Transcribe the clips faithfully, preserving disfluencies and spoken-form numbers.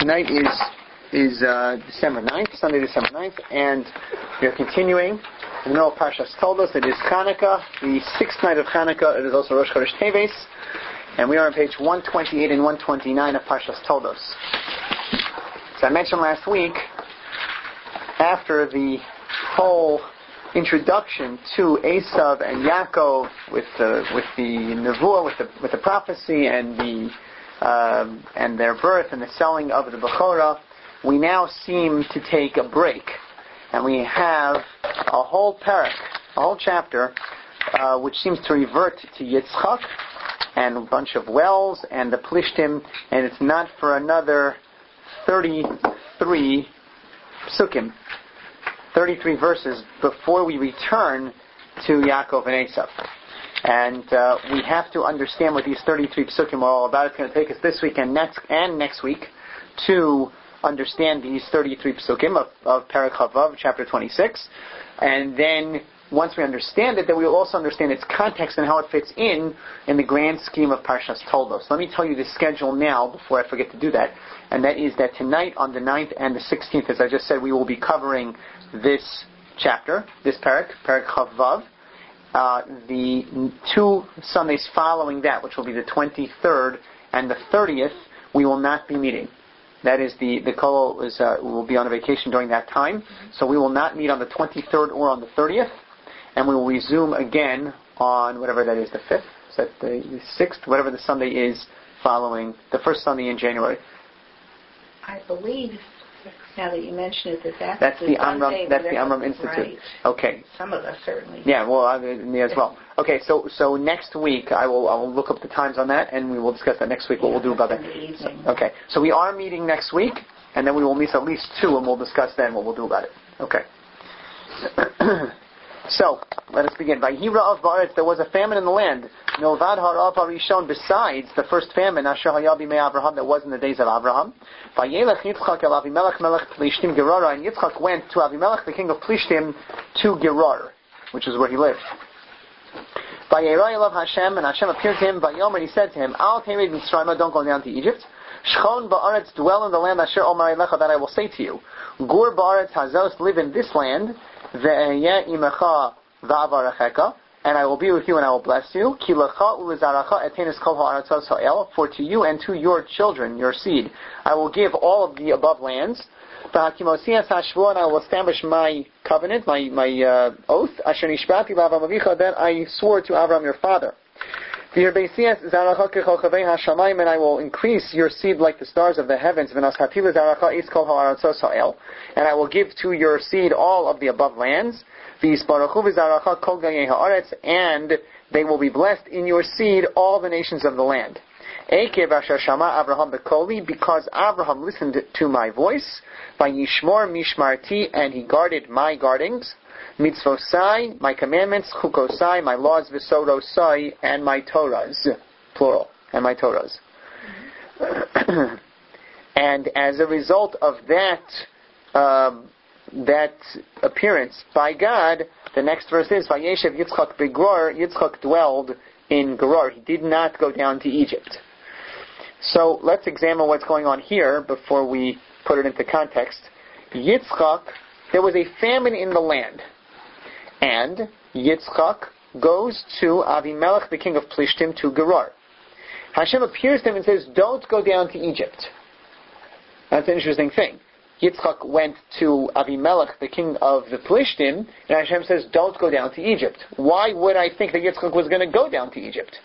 tonight is is uh, December ninth, Sunday, December ninth, and we are continuing in the middle of Parshas Toldos. It is Chanukah, the sixth night of Chanukah. It is also Rosh Chodesh Teves, and we are on page one twenty-eight and one twenty-nine of Parshas Toldos. As I mentioned last week, after the whole introduction to Esav and Yaakov with the with the nevuah, with the with the prophecy and the um, and their birth and the selling of the Bechorah, we now seem to take a break, and we have a whole parak, a whole chapter, uh, which seems to revert to Yitzchak and a bunch of wells and the Plishtim, and it's not for another thirty-three psukim. thirty-three verses before we return to Yaakov and Esav. And uh, we have to understand what these thirty-three psukim are all about. It's going to take us this week and next, and next week to understand these thirty-three psukim of, of Perek Chavav, chapter twenty-six. And then once we understand it, then we will also understand its context and how it fits in in the grand scheme of Parshas Toldos. Let me tell you the schedule now before I forget to do that. And that is that tonight on the ninth and the sixteenth, as I just said, we will be covering this chapter, this parak, Perek Chavav. Uh, the two Sundays following that, which will be the twenty-third and the thirtieth, we will not be meeting. That is, the the Kol is uh, will be on a vacation during that time, so we will not meet on the twenty-third or on the thirtieth, and we will resume again on whatever that is, the fifth, is that the, the sixth, whatever the Sunday is following the first Sunday in January. I believe, now that you mention it, that that's, that's the, the Amram. That's the Amram Institute. Right. Okay. Some of us certainly. Yeah, well, I mean, me as well. Okay, so so next week I will I will look up the times on that, and we will discuss that next week. What yeah, we'll do about that. So, okay, so we are meeting next week, and then we will meet at least two, and we'll discuss then what we'll do about it. Okay. So let us begin. Vayhira of Baaretz, there was a famine in the land. Milvad harav harishon, besides the first famine, asher haya b'mei Avraham, that was in the days of Avraham. Vayelech Yitzchak el Avimelech melech Plishtim Gerara, and Yitzchak went to Avimelech, the king of Plishtim, to Gerar, which is where he lived. Vayera elav Hashem, and Hashem appeared to him. Vayomer, and he said to him, Al tered Mitzrayim, don't go down to Egypt. Shchon ba'aretz, dwell in the land asher omar elecha, that I will say to you. Gur ba'aretz hazos, live in this land. Ve'ehyeh imecha va'avaracheka, and I will be with you and I will bless you. Ki lecha ulezaracha etenes kol ha'aratzos ha'el, for to you and to your children, your seed, I will give all of the above lands. V'hakimosias hashvuah, and I will establish my covenant, my my uh, oath, asher nishbati b'Avram avicha, that I swore to Avram your father. V'yirbeisias zaracha kechol chavei hashamayim, and I will increase your seed like the stars of the heavens. V'naschati lezaracha is kol ha'aratzos ha'el, and I will give to your seed all of the above lands. V'yisbaruchu v'zaracha kol gayei ha'aretz, and they will be blessed in your seed all the nations of the land. Ekev asher shama Avraham b'koli, because Avraham listened to my voice. Vayishmor mishmarti, and he guarded my guardings. Mitzvosai, my commandments. Chukosai, my laws. V'sodosai, and my Torahs, plural, and my Torahs. Mm-hmm. And as a result of that, um, that appearance by God, the next verse is Vayeshev Yitzchak beGerar. Yitzchak dwelled in Gerar. He did not go down to Egypt. So let's examine what's going on here before we put it into context. Yitzchak, there was a famine in the land, and Yitzchak goes to Avimelech, the king of Plishtim, to Gerar. Hashem appears to him and says, don't go down to Egypt. That's an interesting thing. Yitzchak went to Avimelech, the king of the Plishtim, and Hashem says, don't go down to Egypt. Why would I think that Yitzchak was going to go down to Egypt?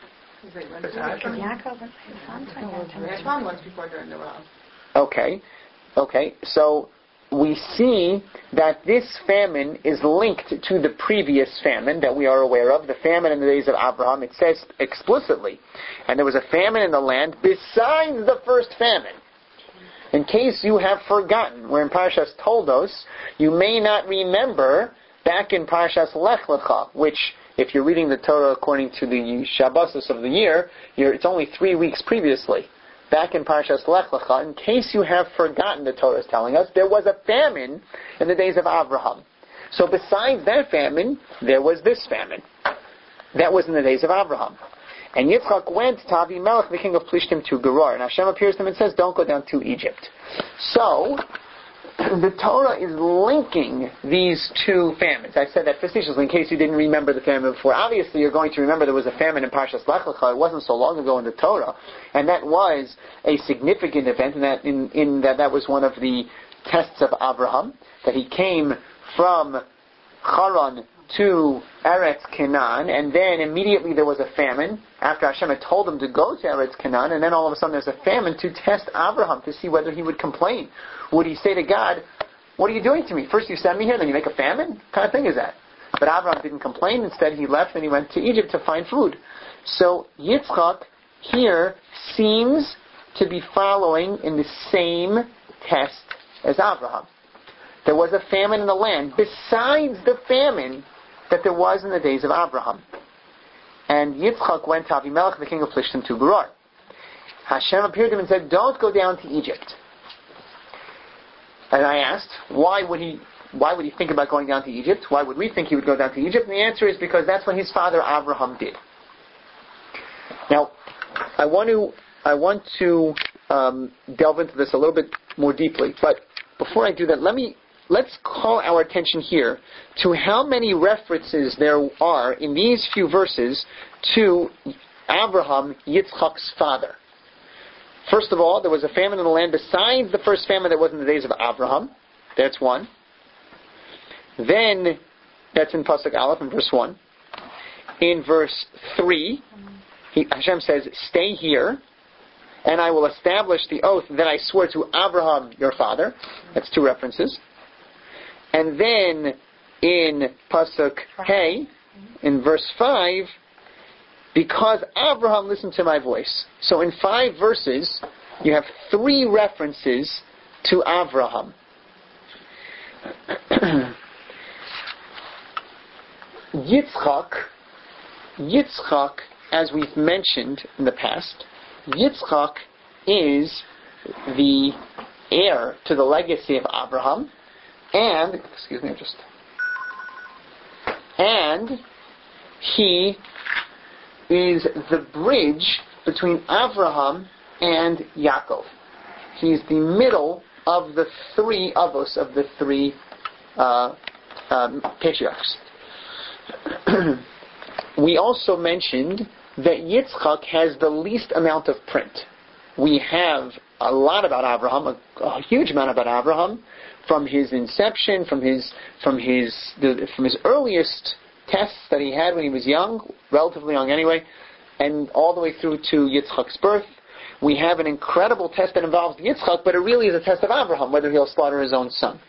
Okay, okay, so we see that this famine is linked to the previous famine that we are aware of, the famine in the days of Abraham. It says explicitly, and there was a famine in the land besides the first famine. In case you have forgotten, we're in Parshas Toldos, you may not remember back in Parshas Lech Lecha, which, if you're reading the Torah according to the Shabbosos of the year, you're, it's only three weeks previously. Back in Parshas Lech Lecha, in case you have forgotten, the Torah is telling us, there was a famine in the days of Abraham. So besides that famine, there was this famine. That was in the days of Abraham. And Yitzchak went to Avimelech, the king of Plishtim, to Gerar. And Hashem appears to him and says, don't go down to Egypt. So, the Torah is linking these two famines. I said that facetiously in case you didn't remember the famine before. Obviously, you're going to remember there was a famine in Parshas Lech Lecha. It wasn't so long ago in the Torah, and that was a significant event. And that in, in that that was one of the tests of Abraham, that he came from Haran to Eretz Canaan, and then immediately there was a famine after Hashem had told him to go to Eretz Canaan, and then all of a sudden there's a famine to test Abraham to see whether he would complain. Would he say to God, what are you doing to me? First you send me here, then you make a famine? What kind of thing is that? But Abraham didn't complain. Instead he left and he went to Egypt to find food. So Yitzchak here seems to be following in the same test as Abraham. There was a famine in the land besides the famine that there was in the days of Abraham. And Yitzchak went to Avimelech, the king of Plishtim, to Gerar. Hashem appeared to him and said, don't go down to Egypt. And I asked, why would he why would he think about going down to Egypt? Why would we think he would go down to Egypt? And the answer is because that's what his father Abraham did. Now, I want to I want to um, delve into this a little bit more deeply. But before I do that, let me let's call our attention here to how many references there are in these few verses to Abraham, Yitzchak's father. First of all, there was a famine in the land besides the first famine that was in the days of Abraham. That's one. Then, that's in Pasuk Aleph in verse one. In verse three, he, Hashem says, stay here, and I will establish the oath that I swore to Abraham, your father. That's two references. And then, in Pasuk Hey, in verse five, because Abraham listened to my voice. So in five verses, you have three references to Abraham. Yitzchak, Yitzchak, as we've mentioned in the past, Yitzchak is the heir to the legacy of Abraham, and, excuse me, just, and he is the bridge between Avraham and Yaakov. He's the middle of the three avos, of the three uh, um, patriarchs. We also mentioned that Yitzchak has the least amount of print. We have a lot about Abraham, a, a huge amount about Abraham, from his inception, from his from his the, from his earliest tests that he had when he was young, relatively young anyway, and all the way through to Yitzchak's birth. We have an incredible test that involves Yitzchak, but it really is a test of Abraham, whether he'll slaughter his own son.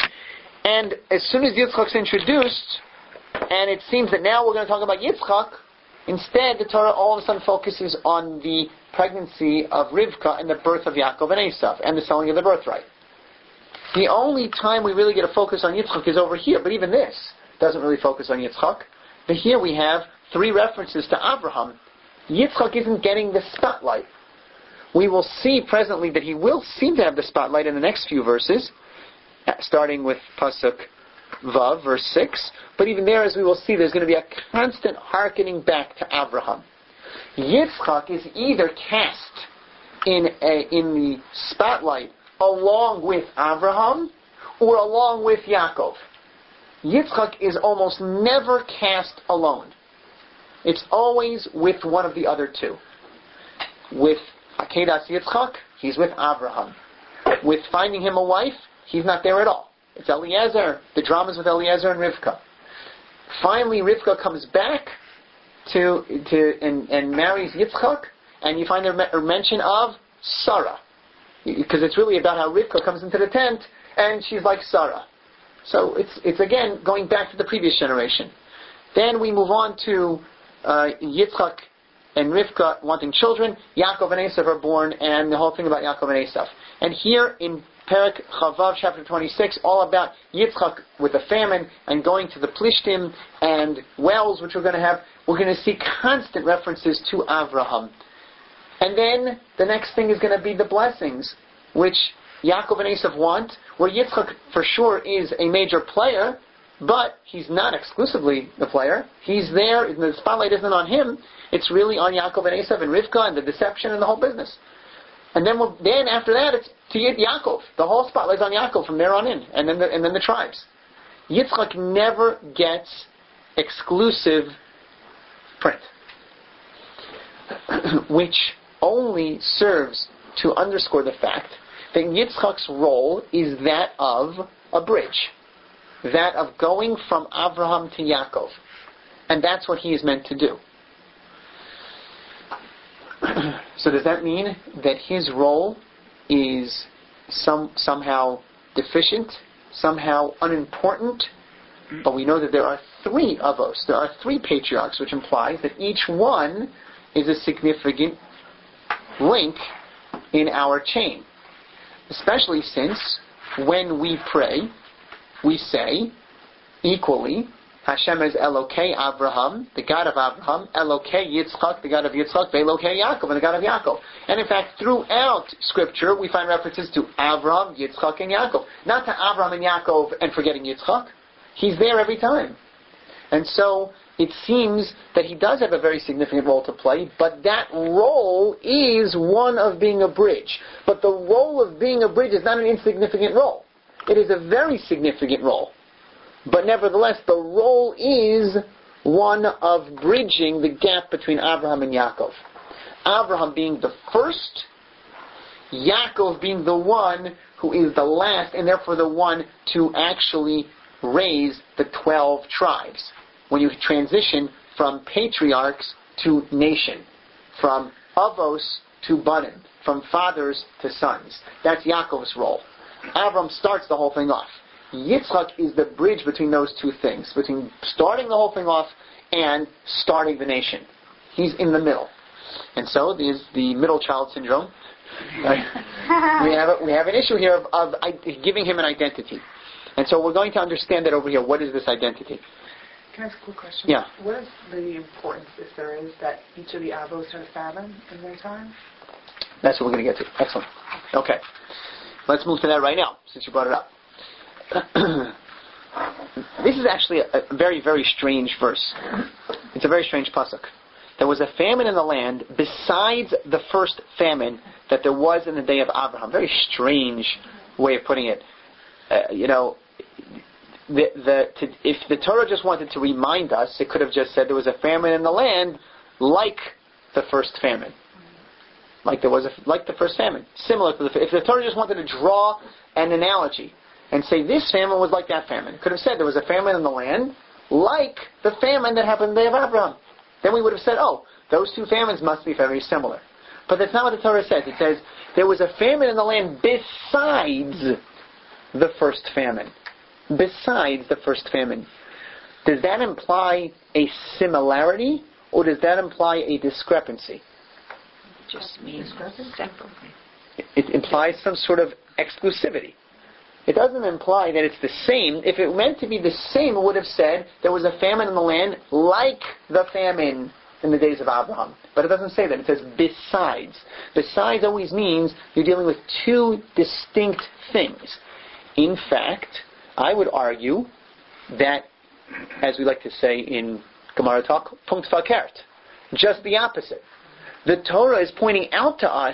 And as soon as Yitzchak's introduced, and it seems that now we're going to talk about Yitzchak, instead the Torah all of a sudden focuses on the pregnancy of Rivka and the birth of Yaakov and Esav, and the selling of the birthright. The only time we really get a focus on Yitzchak is over here, but even this doesn't really focus on Yitzchak. But here we have three references to Abraham. Yitzchak isn't getting the spotlight. We will see presently that he will seem to have the spotlight in the next few verses, starting with Pasuk Vav, verse six. But even there, as we will see, there's going to be a constant hearkening back to Abraham. Yitzchak is either cast in a, in the spotlight along with Abraham or along with Yaakov. Yitzchak is almost never cast alone. It's always with one of the other two. With Akedas Yitzchak, he's with Abraham. With finding him a wife, he's not there at all. It's Eliezer. The drama's with Eliezer and Rivka. Finally, Rivka comes back to to and, and marries Yitzchak, and you find a mention of Sarah. Because it's really about how Rivka comes into the tent, and she's like Sarah. So it's it's again going back to the previous generation. Then we move on to uh, Yitzchak and Rivka wanting children. Yaakov and Esav are born, and the whole thing about Yaakov and Esav. And here in Perek Chavav, chapter twenty-six, all about Yitzchak with the famine and going to the Plishtim and wells, which we're going to have. We're going to see constant references to Avraham. And then the next thing is going to be the blessings, which Yaakov and Esav want, where Yitzchak for sure is a major player, but he's not exclusively the player. He's there, the spotlight isn't on him, it's really on Yaakov and Esav and Rivka and the deception and the whole business. And then we'll, then after that, it's to Yaakov. The whole spotlight's on Yaakov from there on in, and then the, and then the tribes. Yitzchak never gets exclusive print, which only serves to underscore the fact that Yitzchak's role is that of a bridge, that of going from Avraham to Yaakov, and that's what he is meant to do. So does that mean that his role is some somehow deficient, somehow unimportant? But we know that there are three avos, there are three patriarchs, which implies that each one is a significant link in our chain. Especially since when we pray, we say equally, Hashem is Elokei Avraham, the God of Abraham, Elokei Yitzchak, the God of Yitzchak, Elokei Yaakov, and the God of Yaakov. And in fact, throughout Scripture, we find references to Avraham, Yitzchak, and Yaakov. Not to Avraham and Yaakov and forgetting Yitzchak. He's there every time. And so, it seems that he does have a very significant role to play, but that role is one of being a bridge. But the role of being a bridge is not an insignificant role. It is a very significant role. But nevertheless, the role is one of bridging the gap between Abraham and Yaakov. Abraham being the first, Yaakov being the one who is the last, and therefore the one to actually raise the twelve tribes. When you transition from patriarchs to nation, from avos to banim, from fathers to sons. That's Yaakov's role. Avram starts the whole thing off. Yitzchak is the bridge between those two things, between starting the whole thing off and starting the nation. He's in the middle. And so there's the middle child syndrome. Uh, we have a, we have an issue here of, of uh, giving him an identity. And so we're going to understand that over here. What is this identity? Can I ask a quick question? Yeah. What is the importance, if there is, that each of the avos had a famine in their time? That's what we're going to get to. Excellent. Okay. Let's move to that right now, since you brought it up. This is actually a, a very, very strange verse. It's a very strange pasuk. There was a famine in the land besides the first famine that there was in the day of Abraham. Very strange way of putting it. Uh, you know, the, the, to, if the Torah just wanted to remind us, it could have just said there was a famine in the land like the first famine. Like there was a, like the first famine. Similar to the, if the Torah just wanted to draw an analogy and say this famine was like that famine, it could have said there was a famine in the land like the famine that happened in the day of Abraham. Then we would have said, oh, those two famines must be very similar. But that's not what the Torah says. It says there was a famine in the land besides the first famine. Besides the first famine. Does that imply a similarity, or does that imply a discrepancy? It just means separately. It implies some sort of exclusivity. It doesn't imply that it's the same. If it meant to be the same, it would have said there was a famine in the land like the famine in the days of Abraham. But it doesn't say that. It says besides. Besides always means you're dealing with two distinct things. In fact, I would argue that, as we like to say in Gemara talk, punkt verkehrt. Just the opposite. The Torah is pointing out to us,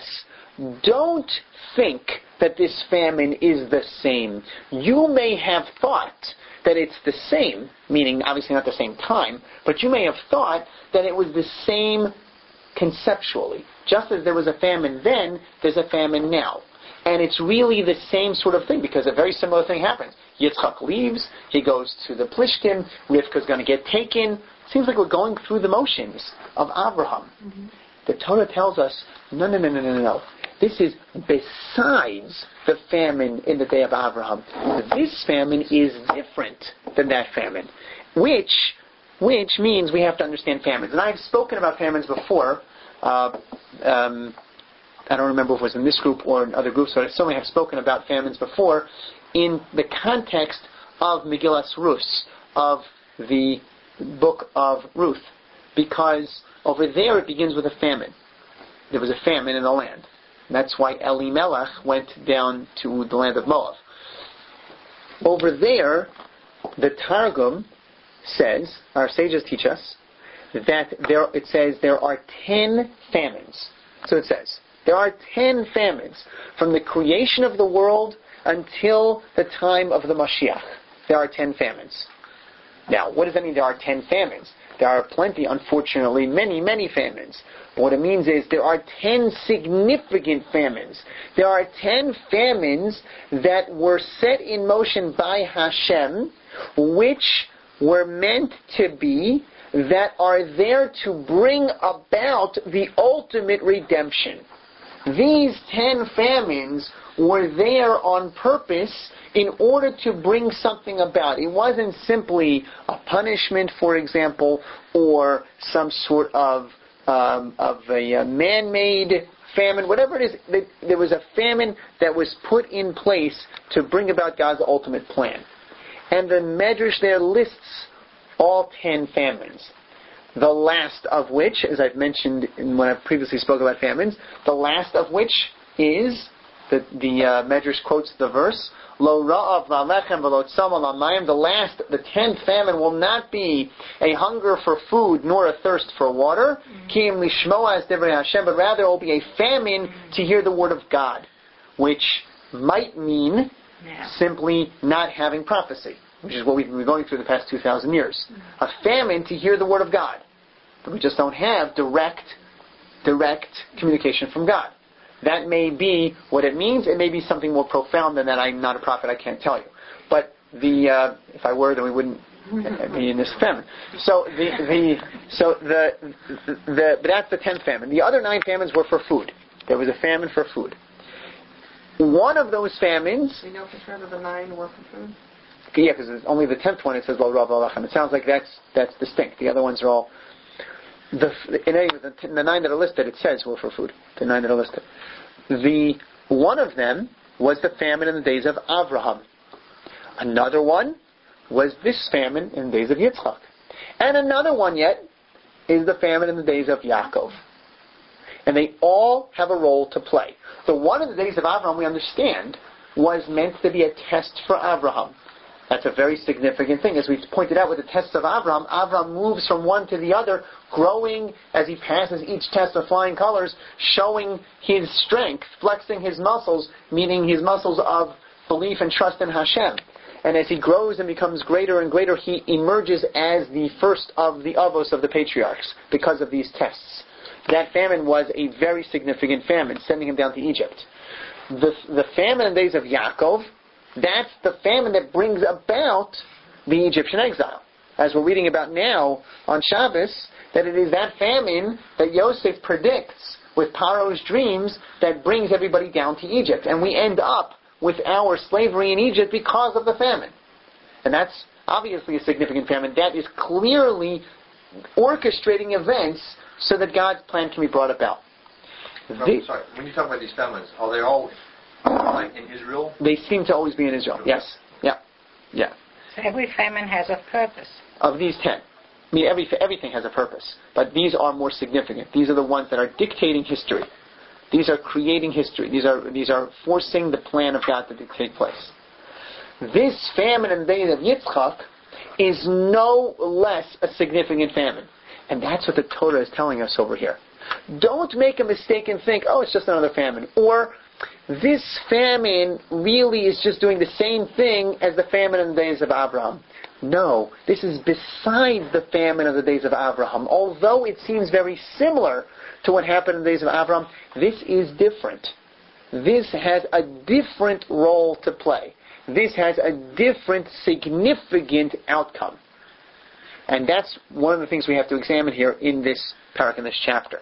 don't think that this famine is the same. You may have thought that it's the same, meaning obviously not the same time, but you may have thought that it was the same conceptually. Just as there was a famine then, there's a famine now. And it's really the same sort of thing, because a very similar thing happens. Yitzchak leaves, he goes to the Plishtim, Rivka's going to get taken. Seems like we're going through the motions of Abraham. Mm-hmm. The Torah tells us, no, no, no, no, no, no. This is besides the famine in the day of Abraham. This famine is different than that famine, which which means we have to understand famines. And I've spoken about famines before. Uh, um, I don't remember if it was in this group or in other groups, but I certainly have spoken about famines before in the context of Megillas Rus, of the book of Ruth, because over there it begins with a famine. There was a famine in the land. And that's why Elimelech went down to the land of Moab. Over there, the Targum says, our sages teach us, that there, it says there are ten famines. So it says, there are ten famines from the creation of the world until the time of the Mashiach. There are ten famines. Now, what does that mean, there are ten famines? There are plenty, unfortunately, many, many famines. But what it means is there are ten significant famines. There are ten famines that were set in motion by Hashem, which were meant to be, that are there to bring about the ultimate redemption. These ten famines were there on purpose in order to bring something about. It wasn't simply a punishment, for example, or some sort of um, of a uh, man-made famine, whatever it is. There was a famine that was put in place to bring about God's ultimate plan. And the Medrash there lists all ten famines. The last of which, as I've mentioned in when I previously spoke about famines, the last of which is, the, the uh, Medrash quotes the verse, Lo ra'av la'lechem v'lo tzama la'mayim. The last, the tenth famine will not be a hunger for food nor a thirst for water, ki im lishmoa es divrei Hashem, but rather it will be a famine to hear the word of God, which might mean Yeah. simply not having prophecy, which is what we've been going through the past two thousand years. A famine to hear the word of God. But we just don't have direct, direct communication from God. That may be what it means. It may be something more profound than that. I'm not a prophet. I can't tell you. But the uh, if I were, then we wouldn't be in this famine. So the the so the the, the but that's the tenth famine. The other nine famines were for food. There was a famine for food. One of those famines. We know for sure that the nine were for food. Yeah, because it's only the tenth one. It says Lo Rav Alachem. It sounds like that's that's distinct. The other ones are all. The in any the, the nine that are listed, it says were for food. The nine that are listed. The one of them was the famine in the days of Avraham. Another one was this famine in the days of Yitzchak, and another one yet is the famine in the days of Yaakov. And they all have a role to play. The one in the days of Avraham, we understand, was meant to be a test for Avraham. That's a very significant thing. As we've pointed out with the tests of Avraham, Avraham moves from one to the other, growing as he passes each test of flying colors, showing his strength, flexing his muscles, meaning his muscles of belief and trust in Hashem. And as he grows and becomes greater and greater, he emerges as the first of the avos of the patriarchs because of these tests. That famine was a very significant famine, sending him down to Egypt. The, the famine in the days of Yaakov, that's the famine that brings about the Egyptian exile. As we're reading about now on Shabbos, that it is that famine that Yosef predicts with Paro's dreams that brings everybody down to Egypt. And we end up with our slavery in Egypt because of the famine. And that's obviously a significant famine. That is clearly orchestrating events so that God's plan can be brought about. No, the, sorry, when you talk about these famines, are they all like in Israel? They seem to always be in Israel. Yes. Yeah. Yeah. So every famine has a purpose. Of these ten. I mean, every, everything has a purpose. But these are more significant. These are the ones that are dictating history. These are creating history. These are these are forcing the plan of God to take place. This famine in the days of Yitzchak is no less a significant famine. And that's what the Torah is telling us over here. Don't make a mistake and think, oh, it's just another famine. Or, this famine really is just doing the same thing as the famine in the days of Abraham. No, this is besides the famine of the days of Abraham. Although it seems very similar to what happened in the days of Abraham, this is different. This has a different role to play. This has a different significant outcome. And that's one of the things we have to examine here in this parak, in this chapter.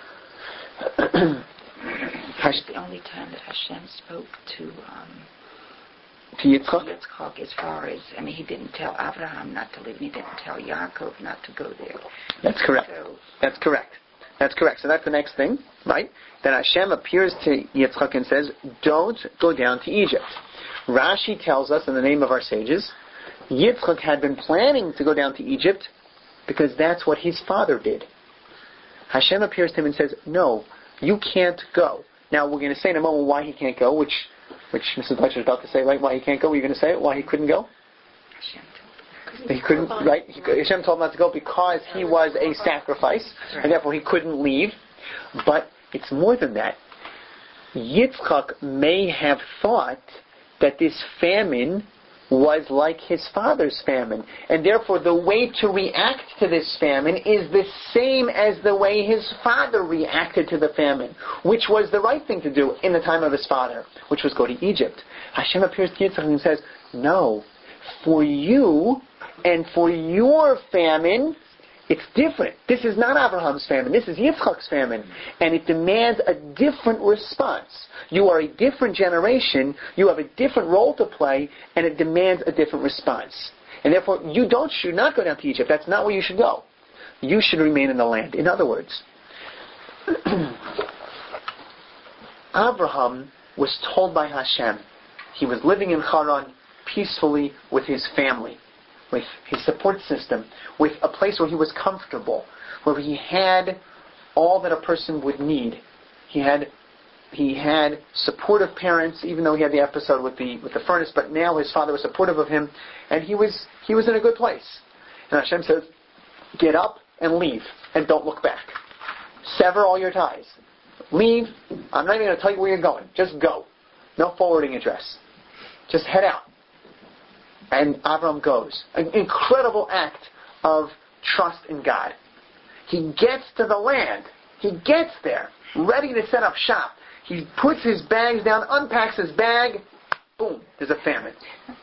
That's the only time that Hashem spoke to um, to Yitzchak? Yitzchak, as far as, I mean, he didn't tell Abraham not to leave, and he didn't tell Yaakov not to go there. That's correct. So, that's correct. That's correct. So that's the next thing, right? Then Hashem appears to Yitzchak and says, don't go down to Egypt. Rashi tells us, in the name of our sages, Yitzchak had been planning to go down to Egypt because that's what his father did. Hashem appears to him and says, no, you can't go. Now, we're going to say in a moment why he can't go, which which Missus Fletcher is about to say, right? Why he can't go. Were you going to say it? Why he couldn't go? Hashem told He couldn't, right? He, Hashem told him not to go because he was a sacrifice, and therefore he couldn't leave. But it's more than that. Yitzchak may have thought that this famine was like his father's famine, and therefore the way to react to this famine is the same as the way his father reacted to the famine, which was the right thing to do in the time of his father, which was go to Egypt. Hashem appears to Yitzchak and says, no, for you and for your famine, it's different. This is not Abraham's famine. This is Yitzchak's famine. And it demands a different response. You are a different generation. You have a different role to play. And it demands a different response. And therefore, you don't should not go down to Egypt. That's not where you should go. You should remain in the land. In other words, Abraham was told by Hashem. He was living in Haran peacefully with his family, with his support system, with a place where he was comfortable, where he had all that a person would need. He had he had supportive parents, even though he had the episode with the with the furnace, but now his father was supportive of him, and he was he was in a good place. And Hashem says, get up and leave, and don't look back. Sever all your ties. Leave. I'm not even going to tell you where you're going. Just go. No forwarding address. Just head out. And Avram goes. An incredible act of trust in God. He gets to the land. He gets there, ready to set up shop. He puts his bags down, unpacks his bag. Boom, there's a famine.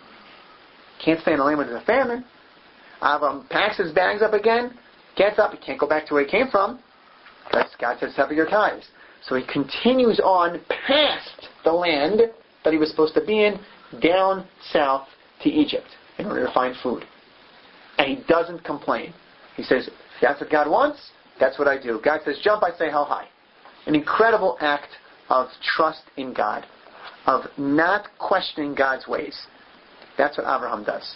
Can't stay in the land when there's a famine. Avram packs his bags up again, gets up. He can't go back to where he came from, because God says, sever your ties. So he continues on past the land that he was supposed to be in, down south to Egypt in order to find food. And he doesn't complain. He says, if that's what God wants, that's what I do. God says, jump, I say, how high? An incredible act of trust in God, of not questioning God's ways. That's what Abraham does.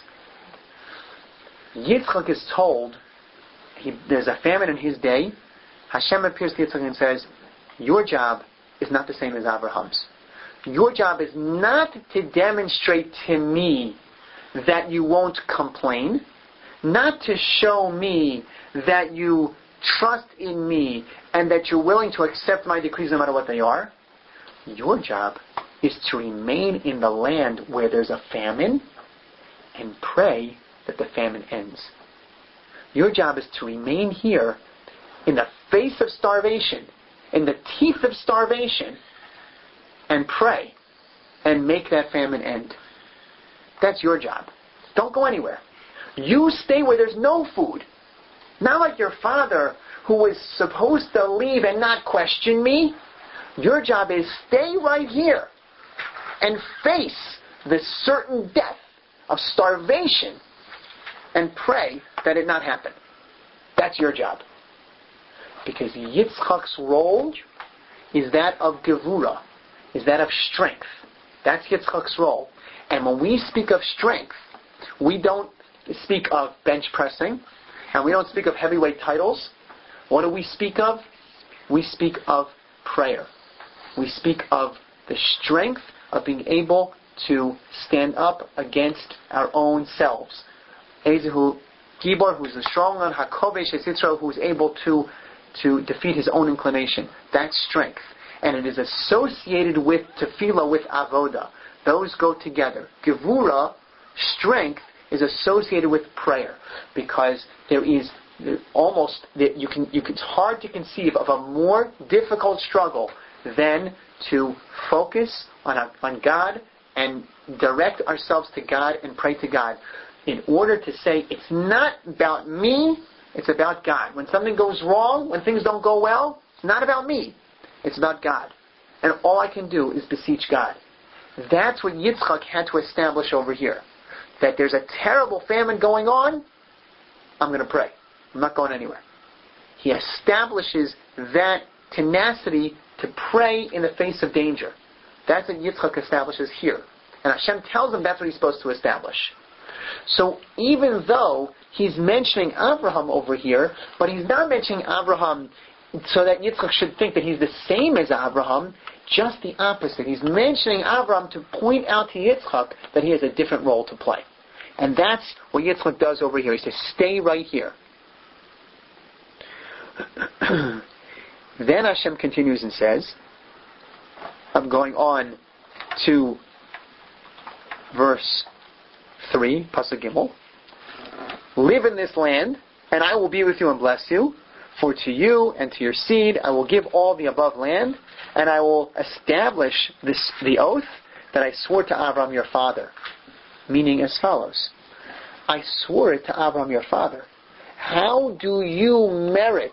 Yitzchak is told, he, there's a famine in his day. Hashem appears to Yitzchak and says, your job is not the same as Abraham's. Your job is not to demonstrate to me that you won't complain, not to show me that you trust in me and that you're willing to accept my decrees no matter what they are. Your job is to remain in the land where there's a famine and pray that the famine ends. Your job is to remain here in the face of starvation, in the teeth of starvation, and pray and make that famine end. That's your job. Don't go anywhere. You stay where there's no food. Not like your father who was supposed to leave and not question me. Your job is stay right here and face the certain death of starvation and pray that it not happen. That's your job. Because Yitzchak's role is that of Gevura, is that of strength. That's Yitzchak's role. And when we speak of strength, we don't speak of bench pressing, and we don't speak of heavyweight titles. What do we speak of? We speak of prayer. We speak of the strength of being able to stand up against our own selves. Ezehu Gibor, who's the strong one, Hakovesh Yitzro, who's able to, to defeat his own inclination. That's strength. And it is associated with tefillah, with avoda. Those go together. Gevura, strength, is associated with prayer, because there is almost you can you it's hard to conceive of a more difficult struggle than to focus on a, on God and direct ourselves to God and pray to God in order to say it's not about me, it's about God. When something goes wrong, when things don't go well, it's not about me, it's about God, and all I can do is beseech God. That's what Yitzchak had to establish over here. That there's a terrible famine going on, I'm going to pray. I'm not going anywhere. He establishes that tenacity to pray in the face of danger. That's what Yitzchak establishes here. And Hashem tells him that's what he's supposed to establish. So even though he's mentioning Abraham over here, but he's not mentioning Abraham so that Yitzchak should think that he's the same as Abraham, just the opposite. He's mentioning Abraham to point out to Yitzchak that he has a different role to play. And that's what Yitzchak does over here. He says, stay right here. Then Hashem continues and says, I'm going on to verse three, Pasuk Gimel. Live in this land, and I will be with you and bless you. For to you and to your seed I will give all the above land, and I will establish this the oath that I swore to Abraham your father. Meaning as follows. I swore it to Abraham your father. How do you merit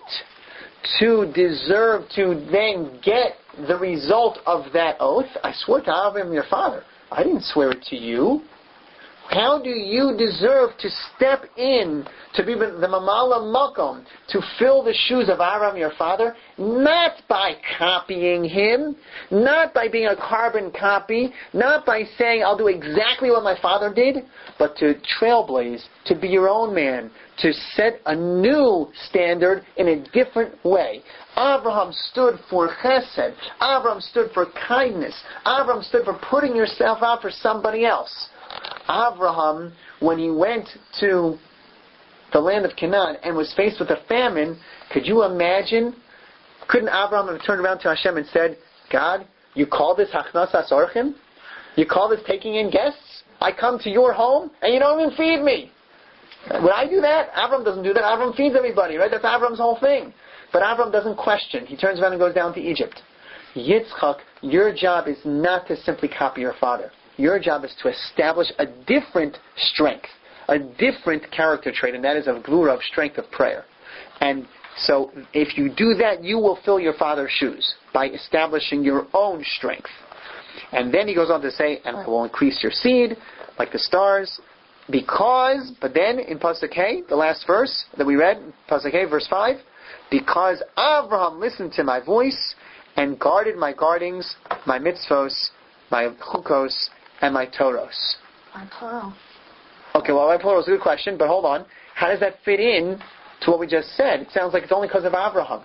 to deserve to then get the result of that oath? I swore to Abraham your father. I didn't swear it to you. How do you deserve to step in to be the Mamala Makom, to fill the shoes of Abraham your father? Not by copying him, not by being a carbon copy, not by saying I'll do exactly what my father did, but to trailblaze, to be your own man, to set a new standard in a different way. Abraham stood for chesed. Abraham stood for kindness. Abraham stood for putting yourself out for somebody else. Abraham, when he went to the land of Canaan and was faced with a famine, could you imagine? Couldn't Abraham have turned around to Hashem and said, God, you call this hachnasas orchim? You call this taking in guests? I come to your home and you don't even feed me. Would I do that? Abraham doesn't do that. Abraham feeds everybody, right? That's Abraham's whole thing. But Abraham doesn't question. He turns around and goes down to Egypt. Yitzchak, your job is not to simply copy your father. Your job is to establish a different strength, a different character trait, and that is of glura, of strength of prayer. And so if you do that, you will fill your father's shoes by establishing your own strength. And then he goes on to say, and I will increase your seed like the stars, because, but then in Pasuk Hey, the last verse that we read, Pasuk Hey, verse five, because Abraham listened to my voice and guarded my guardings, my mitzvos, my chukos, and my toros. My plural. Okay, well, my plural is a good question, but hold on. How does that fit in to what we just said? It sounds like it's only because of Abraham.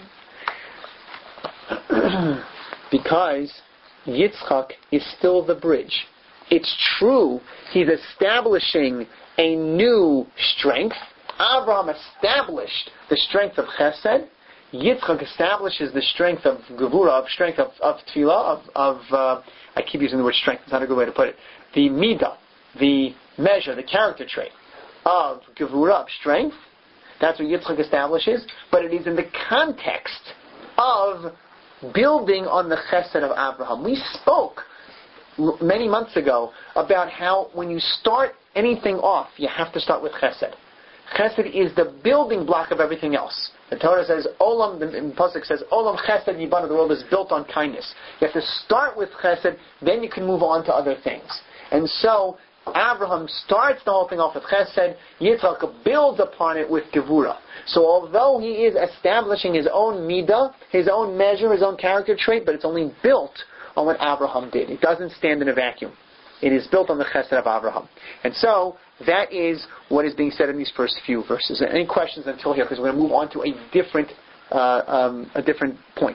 Right. Because Yitzchak is still the bridge. It's true, he's establishing a new strength. Abraham established the strength of chesed. Yitzchak establishes the strength of gevura, of strength of, of tefillah, of, of uh, I keep using the word strength, it's not a good way to put it. The midah, the measure, the character trait of gevura, of strength. That's what Yitzchak establishes, but it is in the context of building on the chesed of Abraham. We spoke many months ago about how when you start anything off, you have to start with chesed. Chesed is the building block of everything else. The Torah says, Olam, the Pasuk says, Olam chesed yibana, the world is built on kindness. You have to start with chesed, then you can move on to other things. And so, Abraham starts the whole thing off with chesed, Yitzchak builds upon it with gevura. So although he is establishing his own midah, his own measure, his own character trait, but it's only built on what Abraham did. It doesn't stand in a vacuum. It is built on the chesed of Abraham. And so, that is what is being said in these first few verses. Any questions until here? Because we're going to move on to a different, uh, um, a different point.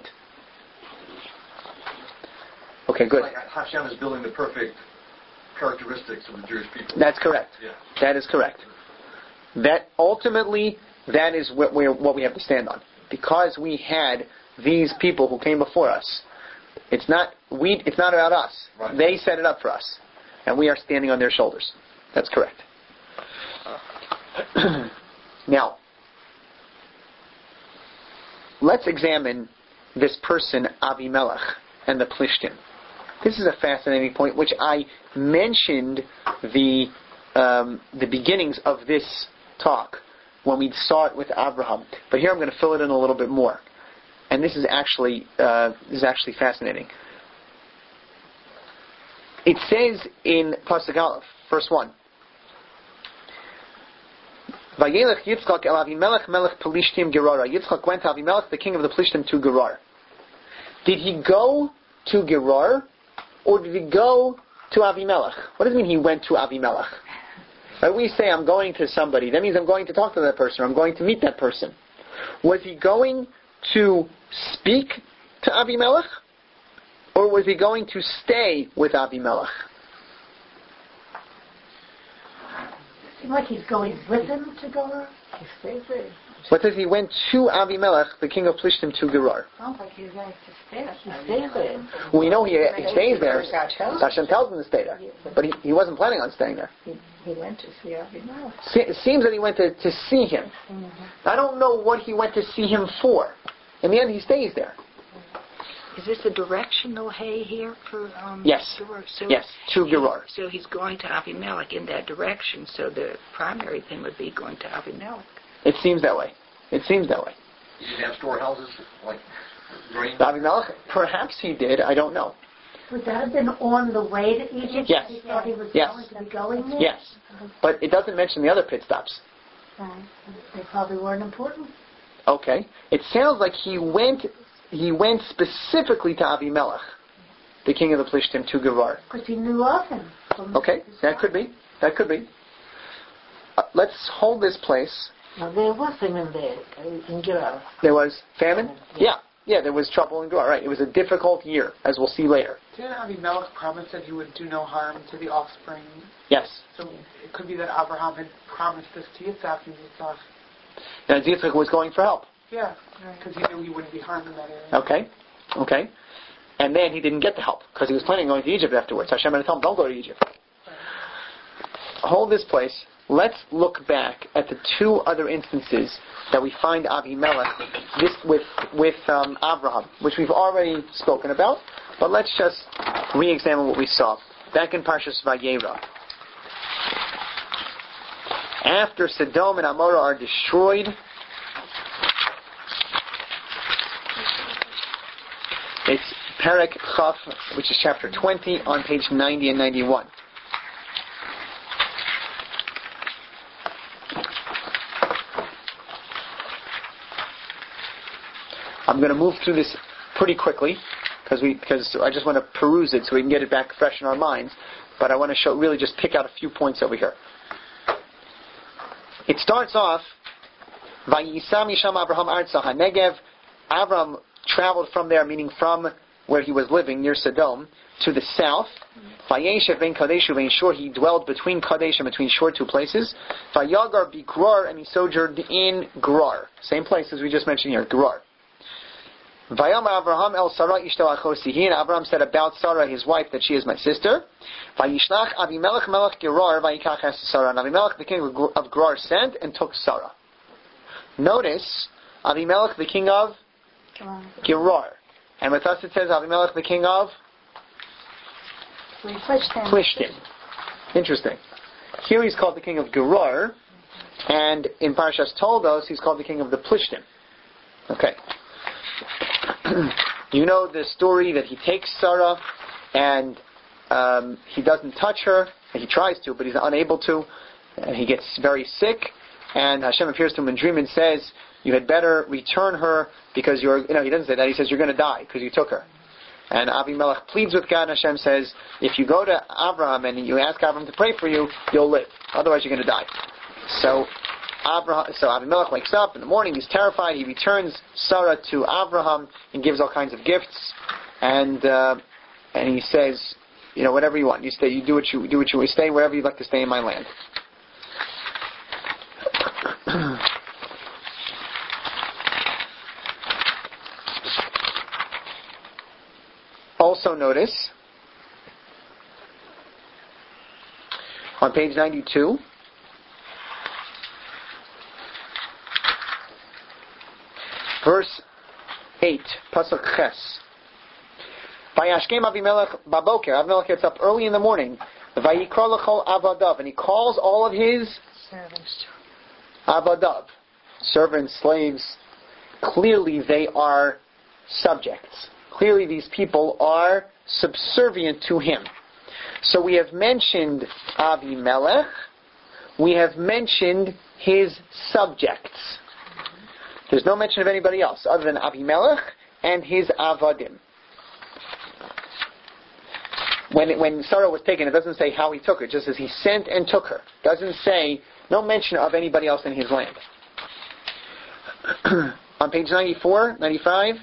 Okay, good. Like Hashem is building the perfect characteristics of the Jewish people. That's correct. Yeah. That is correct. That ultimately, that is what we what we have to stand on. Because we had these people who came before us. It's not we. It's not about us. Right. They set it up for us, and we are standing on their shoulders. That's correct. Now, let's examine this person, Avimelech, and the Plishtim. This is a fascinating point, which I mentioned the um, the beginnings of this talk when we saw it with Abraham. But here I'm going to fill it in a little bit more, and this is actually uh, this is actually fascinating. It says in Pasuk Aleph, verse one. Vayelech Yitzchak el Avimelech melech Pelishtim Gerara. Yitzchak went to Avimelech, the king of the Pelishtim, to Gerar. Did he go to Gerar, or did he go to Avimelech? What does it mean he went to Avimelech? When we say I'm going to somebody, that means I'm going to talk to that person, or I'm going to meet that person. Was he going to speak to Avimelech, or was he going to stay with Avimelech? seem like he's going with him to Gerar? He stays there. What says he went to Avimelech, the king of Plishtim, to Gerar. Sounds like he's going to stay there. He stays there. We know he, he stays there. Hashem tells him to stay there. But he, he wasn't planning on staying there. He, he went to see Avimelech. See, it seems that he went to, to see him. Mm-hmm. I don't know what he went to see him for. In the end, he stays there. Is this a directional hay here for um, Yes. Gerar? So Yes, to Gerar. So he's going to Avimelech in that direction. So the primary thing would be going to Avimelech. It seems that way. It seems that way. You didn't have storehouses like grain? Avimelech, perhaps he did. I don't know. Would that have been on the way to Egypt? Yes. He thought he was Yes. going to be going there? Yes. But it doesn't mention the other pit stops. Right. They probably weren't important. Okay. It sounds like he went he went specifically to Avimelech, the king of the Plishtim, to Gerar. Because he knew of him. from Okay. his That could be. That could be. Uh, let's hold this place. Now, there was famine there in Gerar. There was famine? Yeah. Yeah, there was trouble in Gerar. Right. It was a difficult year, as we'll see later. Didn't Avimelech promise that he would do no harm to the offspring? Yes. So it could be that Abraham had promised this to Yitzhak, and Yitzhak, Now, Yitzchak was going for help. yeah, because he knew he wouldn't be harmed in that area. Okay. Okay. And then he didn't get the help, because he was planning on going to Egypt afterwards. Hashem had to tell him, don't go to Egypt. Hold this place. Let's look back at the two other instances that we find Avimelech this with with um, Abraham, which we've already spoken about. But let's just re-examine what we saw back in Parshas Vayera. After Sodom and Amorah are destroyed, it's Perek Chaf, which is chapter twenty, on page ninety and ninety-one. I'm going to move through this pretty quickly because we because I just want to peruse it so we can get it back fresh in our minds. But I want to show really just pick out a few points over here. It starts off, Vayisa misham Abraham artza hanegev. Abraham traveled from there, meaning from where he was living near Sodom, to the south. Vayeshev ben Kadesh uvein Shur. He dwelled between Kadesh and between Shur, two places. Vayagar bi Gerar, and he sojourned in Gerar, same place as we just mentioned here, Gerar. Vayam Abraham el Sarah ishto achosihi, and Abraham said about Sarah, his wife, that she is my sister. Vayishlach Avimelech melech Gerar vayikach es Sarah. And Avimelech, the king of Gerar, sent and took Sarah. Notice, Avimelech, the king of Gerar. And with us it says Avimelech, the king of Plishtim. Plishtim. Interesting. Here he's called the king of Gerar, and in Parshas Toldos he's called the king of the Plishtim. Okay. You know the story that he takes Sarah and um, he doesn't touch her. He tries to, but he's unable to. And he gets very sick. And Hashem appears to him in a dream and says, "You had better return her because you're." You know, he doesn't say that. He says, "You're going to die because you took her." And Avimelech pleads with God. And Hashem says, "If you go to Abraham and you ask Abraham to pray for you, you'll live. Otherwise, you're going to die." So. Abraham, so Avimelech wakes up in the morning. He's terrified. He returns Sarah to Abraham and gives all kinds of gifts, and uh, and he says, you know, whatever you want. You stay. You do what you do. What you stay wherever you'd like to stay in my land. Also notice on page ninety-two. Verse eight, Pasuk Ches. Vayashkem Avimelech baboker. Avimelech gets up early in the morning. Vayikra lechol avadav, and he calls all of his Servants. avadav, servants, slaves. Clearly, they are subjects. Clearly, these people are subservient to him. So we have mentioned Avimelech. We have mentioned his subjects. There's no mention of anybody else other than Avimelech and his avadim. When when Sarah was taken, it doesn't say how he took her. It just says he sent and took her. It doesn't say, no mention of anybody else in his land. On page ninety-four, ninety-five.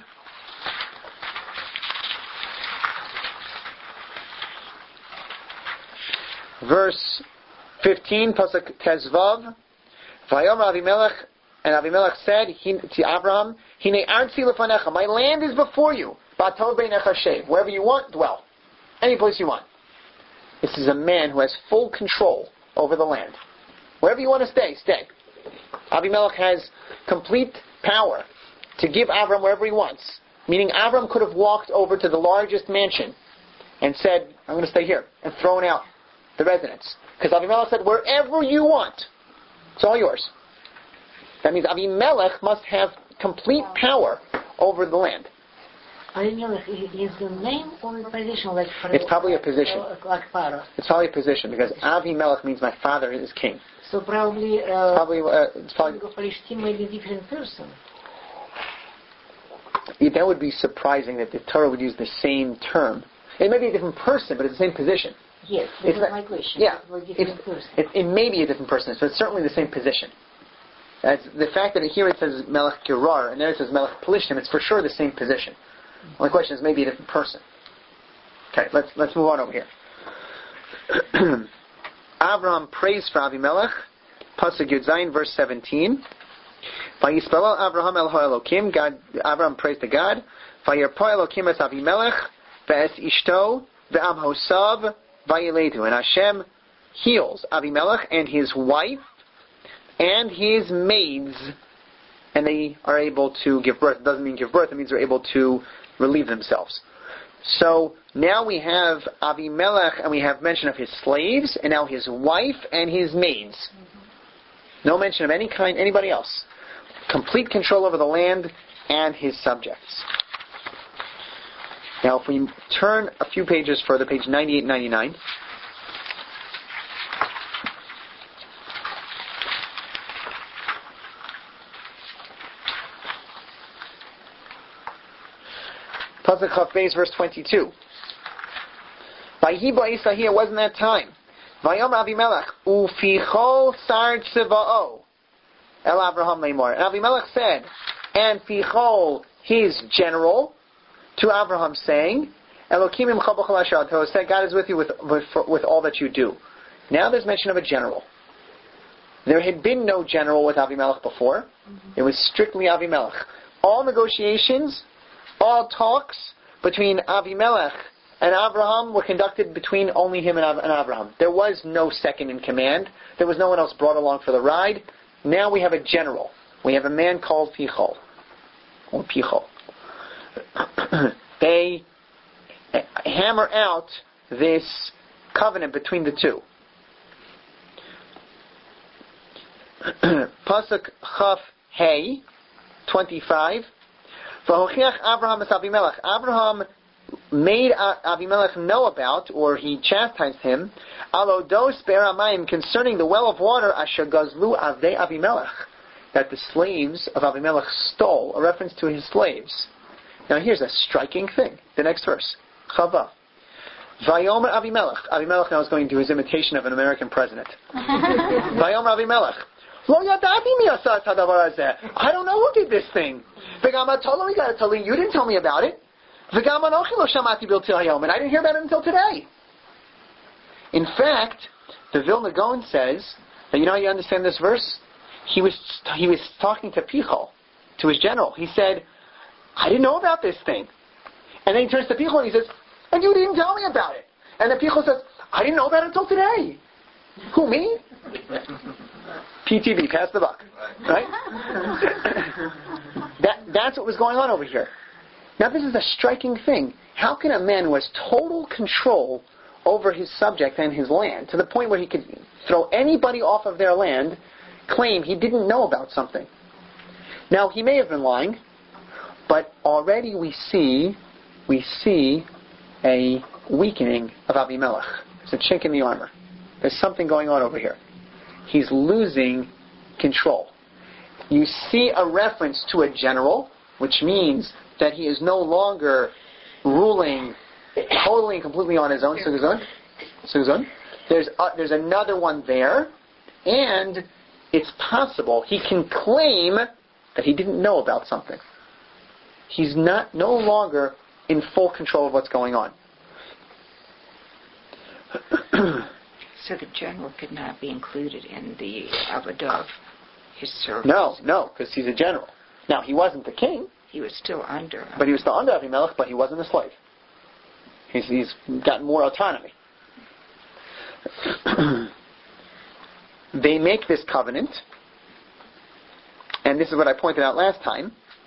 Verse fifteen, Pasuk Tezvav. Vayomer Avimelech, and Avimelech said he, to Abraham, Hine artzi lefanecha, my land is before you. B'atov beinecha shev, wherever you want, dwell. Any place you want. This is a man who has full control over the land. Wherever you want to stay, stay. Avimelech has complete power to give Abraham wherever he wants. Meaning Abraham could have walked over to the largest mansion and said, I'm going to stay here, and thrown out the residents. Because Avimelech said, wherever you want, it's all yours. That means Avimelech must have complete power over the land. Avimelech is the name or a position? Like It's probably a position. Like Pharaoh. It's probably a position because Avimelech means my father is king. So probably... Uh, probably, uh, it's probably Palestine may be a different person. Yeah, that would be surprising that the Torah would use the same term. It may be a different person, but it's the same position. Yes, that's my question. Yeah, it's, it's, it, it may be a different person, so it's certainly the same position. That's, the fact that here it says Melech Gerar and there it says Melech Pelishtim, it's for sure the same position. The only question is maybe a different person. Okay, let's let's move on over here. Abraham prays for Avimelech. Pasuk Yud Zayin, verse seventeen. Vayispalel Abraham el Elokim. God, Abraham prays to God. Vayirpo Elokim es Avimelech ve'es ishto ve'am hosav vayiledu. And Hashem heals Avimelech and his wife and his maids, and they are able to give birth. It doesn't mean give birth; it means they're able to relieve themselves. So now we have Avimelech, and we have mention of his slaves, and now his wife and his maids. Mm-hmm. No mention of any kind, anybody else. Complete control over the land and his subjects. Now, if we turn a few pages further, page ninety-eight and ninety-nine. Pasuk Chaf Beis, verse twenty-two. Vayhi ba'isa, it wasn't that time. Vayom Avimelech ufichol sar tziva'o el Avraham leimor. And Avimelech said, and Fichol, his general, to Abraham, saying, Elokim imcha b'chol asher ato, said, God is with you with, with with all that you do. Now there's mention of a general. There had been no general with Avimelech before. Mm-hmm. It was strictly Avimelech. All negotiations, all talks between Avimelech and Abraham were conducted between only him and, Ab- and Abraham. There was no second in command. There was no one else brought along for the ride. Now we have a general. We have a man called Pichol. Or Pichol. They hammer out this covenant between the two. Pasuk Chaf Hey, twenty-five. V'hochiach Abraham es Avimelech. Abraham made Avimelech know about, or he chastised him, alodos beramayim, concerning the well of water, asher gazlu avdei Avimelech, that the slaves of Avimelech stole, a reference to his slaves. Now here's a striking thing. The next verse. Chava. Vayomer Avimelech. Avimelech now is going to his imitation of an American president. Vayomer Avimelech. Lo yadati mi asa et hadavar hazeh. I don't know who did this thing. V'gam atolo mi got to you didn't tell me about it. V'gam anochi lo shamati bil til hayom, and I didn't hear about it until today. In fact, the Vilna Gaon says that, you know how you understand this verse? He was he was talking to Pichol, to his general. He said, I didn't know about this thing. And then he turns to Pichol and he says, and you didn't tell me about it. And then Pichol says, I didn't know about it until today. Who, me? P T V, pass the buck. Right? that, that's what was going on over here. Now this is a striking thing. How can a man who has total control over his subject and his land, to the point where he could throw anybody off of their land, claim he didn't know about something? Now he may have been lying, but already we see, we see a weakening of Avimelech. There's a chink in the armor. There's something going on over here. He's losing control. You see a reference to a general, which means that he is no longer ruling totally and completely on his own. Sugazun. Sugazun. There's uh, there's another one there, and it's possible he can claim that he didn't know about something. He's not no longer in full control of what's going on. So the general could not be included in the avodah of his service. No, no, because he's a general. Now, he wasn't the king. He was still under. But he was still under Avimelech, but he wasn't a slave. He's, he's got more autonomy. They make this covenant, and this is what I pointed out last time.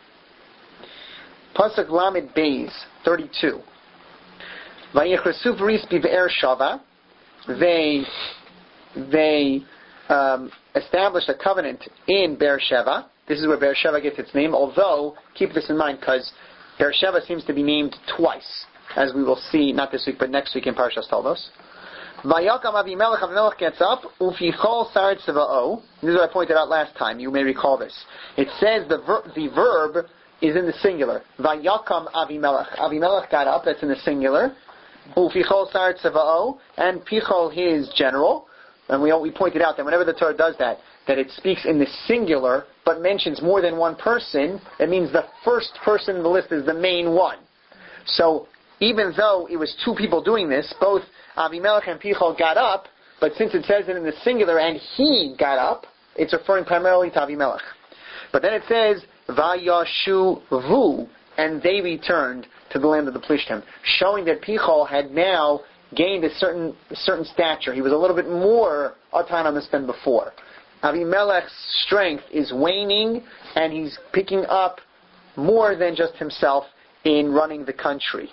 Pasuk Lamed Beis, thirty-two. Vayichresu v'ris b've'er shava. They, they um, established a covenant in Beersheba. This is where Beersheba gets its name, although, keep this in mind, because Beersheba seems to be named twice, as we will see, not this week, but next week in Parshas Toldos. Vayakam Avimelech, Avimelech gets up, ufichol saret tzva'o. This is what I pointed out last time, you may recall this. It says the, ver- the verb is in the singular. Vayakam Avimelech. Avimelech got up, that's in the singular. Ufichol saret tzva'o, and Pichol his general. And we, we pointed out that whenever the Torah does that, that it speaks in the singular, but mentions more than one person, it means the first person in the list is the main one. So, even though it was two people doing this, both Avimelech and Pichol got up, but since it says it in the singular and he got up, it's referring primarily to Avimelech. But then it says, Vayashu vu, and they returned to the land of the Plishtim, showing that Pichol had now gained a certain certain stature. He was a little bit more autonomous than before. Avimelech's strength is waning, and he's picking up more than just himself in running the country.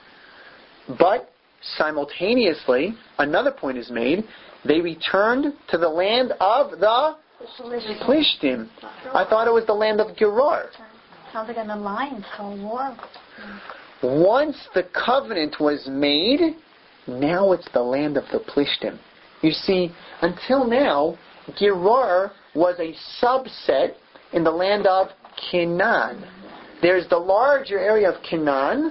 But simultaneously, another point is made. They returned to the land of the Plishtim. I thought it was the land of Gerar. Sounds like an alliance or war. Once the covenant was made, now it's the land of the Plishtim. You see, until now, Gerar was a subset in the land of Canaan. There's the larger area of Canaan,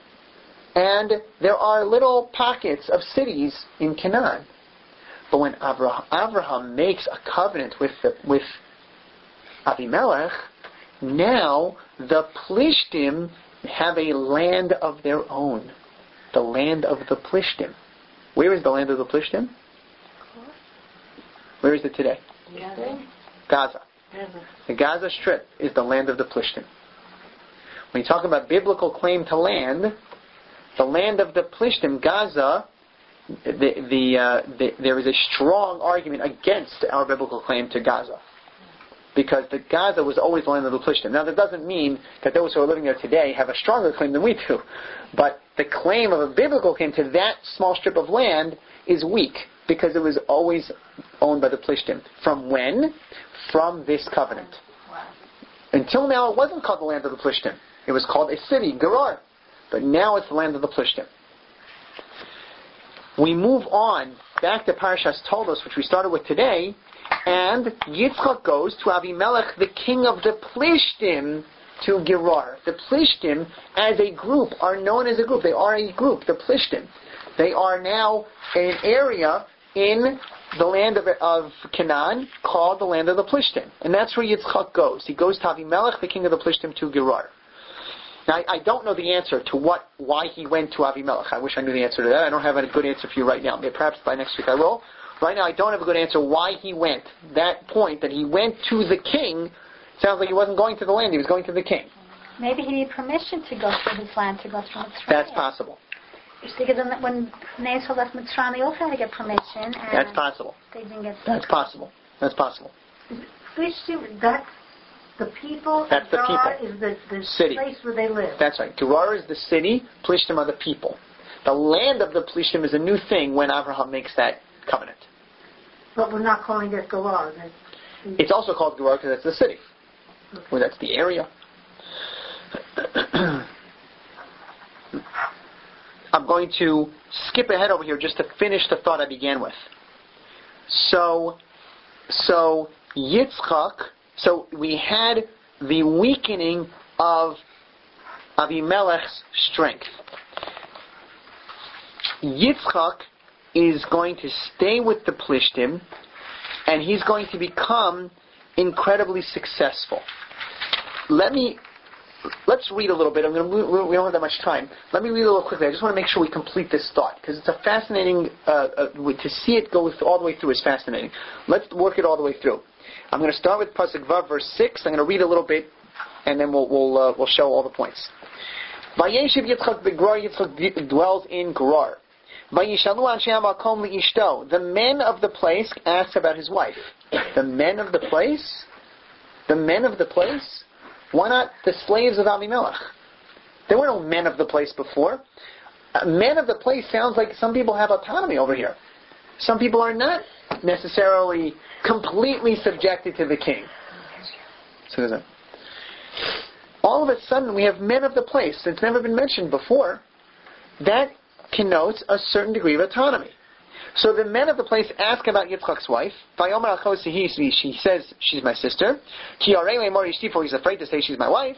and there are little pockets of cities in Canaan. But when Abraham, Abraham makes a covenant with the, with Avimelech, now the Plishtim have a land of their own. The land of the Plishtim. Where is the land of the Plishtim? Where is it today? Gaza. Gaza. Gaza. The Gaza Strip is the land of the Plishtim. When you talk about biblical claim to land, the land of the Plishtim, Gaza, the, the, uh, the, there is a strong argument against our biblical claim to Gaza. Because the Gaza was always the land of the Plishtim. Now that doesn't mean that those who are living there today have a stronger claim than we do. But the claim of a biblical claim to that small strip of land is weak. Because it was always owned by the Plishtim. From when? From this covenant. Until now it wasn't called the land of the Plishtim. It was called a city, Gerar. But now it's the land of the Plishtim. We move on back to Parashas Toldos, which we started with today, and Yitzchak goes to Avimelech, the king of the Plishtim, to Gerar. The Plishtim, as a group, are known as a group. They are a group, the Plishtim. They are now an area in the land of, of Canaan called the land of the Plishtim. And that's where Yitzchak goes. He goes to Avimelech, the king of the Plishtim, to Gerar. Now, I, I don't know the answer to what why he went to Avimelech. I wish I knew the answer to that. I don't have a good answer for you right now. Maybe perhaps by next week I will. Right now I don't have a good answer why he went. That point that he went to the king sounds like he wasn't going to the land. He was going to the king. Maybe he needed permission to go through his land, to go through Mitzrayim. That's possible. Because when Israel left Mitzrayim, they also had to get permission. And That's possible. They didn't get That's possible. That's possible. Plishtim, that's the people. That's the Gerar people. is the, the City. place where they live. That's right. Gerar is the city. Plishtim are the people. The land of the Plishtim is a new thing when Abraham makes that covenant. But we're not calling it Gerar. That's, It's also called Gerar because that's the city. okay. Or that's the area. I'm going to skip ahead over here just to finish the thought I began with. So, so Yitzchak, so we had the weakening of Avimelech's strength. Yitzchak is going to stay with the Plishtim, and he's going to become incredibly successful. Let me let's read a little bit. I'm going to. We don't have that much time. Let me read a little quickly. I just want to make sure we complete this thought because it's a fascinating. Uh, uh, to see it go all the way through is fascinating. Let's work it all the way through. I'm going to start with Pasuk Vav, verse six. I'm going to read a little bit, and then we'll we'll uh, we'll show all the points. Vayeshiv Yitzchak b'Gerar. Yitzchak dwells in Gerar. Vayishalu anshe hamakom liishto. The men of the place ask about his wife. The men of the place. The men of the place. Why not the slaves of Avimelech? There were no men of the place before. Uh, men of the place sounds like some people have autonomy over here. Some people are not necessarily completely subjected to the king. So there's a, all of a sudden we have men of the place. It's never been mentioned before. That connotes a certain degree of autonomy. So the men of the place ask about Yitzchak's wife. She says, she's my sister. He's afraid to say she's my wife.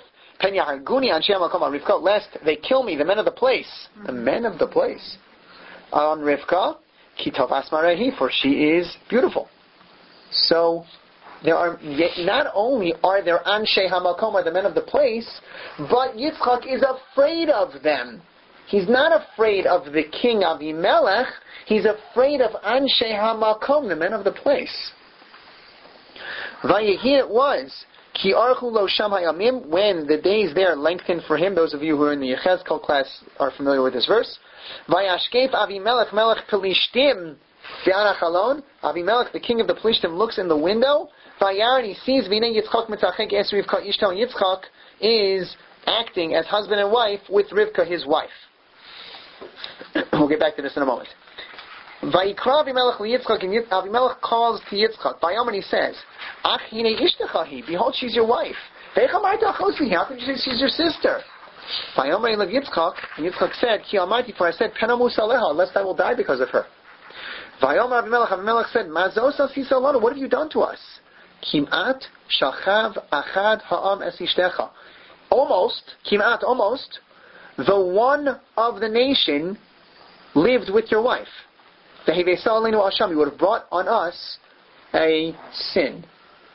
Lest they kill me, the men of the place. The men of the place. On Rivka, for she is beautiful. So there are not only are there Anshe Hamakom, the men of the place, but Yitzchak is afraid of them. He's not afraid of the king Avimelech. He's afraid of Anshe HaMakom, the men of the place. Vayehi it was, Ki Archu Lo Sham Hayamim, when the days there lengthened for him. Those of you who are in the Yechezkel class are familiar with this verse. Vayashkef Avimelech Melech Pelishtim Be'anach Alon. Avimelech, the king of the Pelishtim, looks in the window. Vayar, and he sees V'nei Yitzchak Mitzachek Es Rivka Ishto, and Yitzchak is acting as husband and wife with Rivka, his wife. We'll get back to this in a moment. Vayikra Avimelech liYitzchak, and Avimelech calls to Yitzchak. Vayom, and he says, Ach hinei ishtechahi, behold, she's your wife. How could you say she's your sister? Vayom and Yitzchak, and Yitzchak said, Ki Almighty, for I said, Penamus aleha, lest I will die because of her. Vayom Avimelech, Avimelech said, Mazos asisa lanu, what have you done to us? Kimat shachav achad ha'am es ishtecha. Almost, kimat, almost, the one of the nation lived with your wife. You would have brought on us a sin.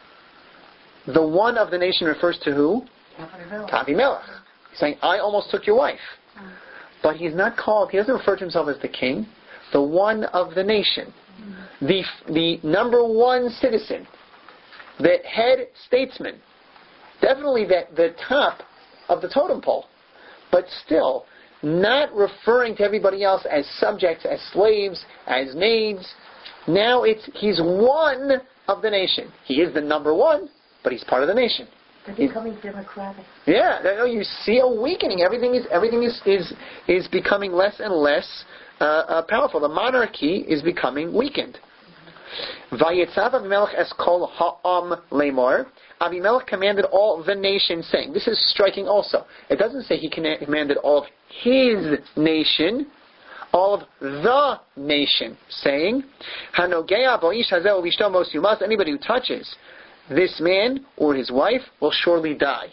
The one of the nation refers to who? Avimelech. He's saying, I almost took your wife. But he's not called, he doesn't refer to himself as the king. The one of the nation. The, the number one citizen. The head statesman. Definitely the, the top of the totem pole. But still, not referring to everybody else as subjects, as slaves, as maids. Now it's he's one of the nation. He is the number one, but he's part of the nation. They're becoming democratic. Yeah, you see a weakening. Everything is everything is is, is becoming less and less uh, uh, powerful. The monarchy is becoming weakened. Vayetzav Avimelech es kol ha'am lemor. Avimelech commanded all the nation, saying, this is striking also. It doesn't say he commanded all of his nation, all of the nation, saying, Hanogea bo'ish hazeh u'ishto mos yumas, anybody who touches this man or his wife will surely die.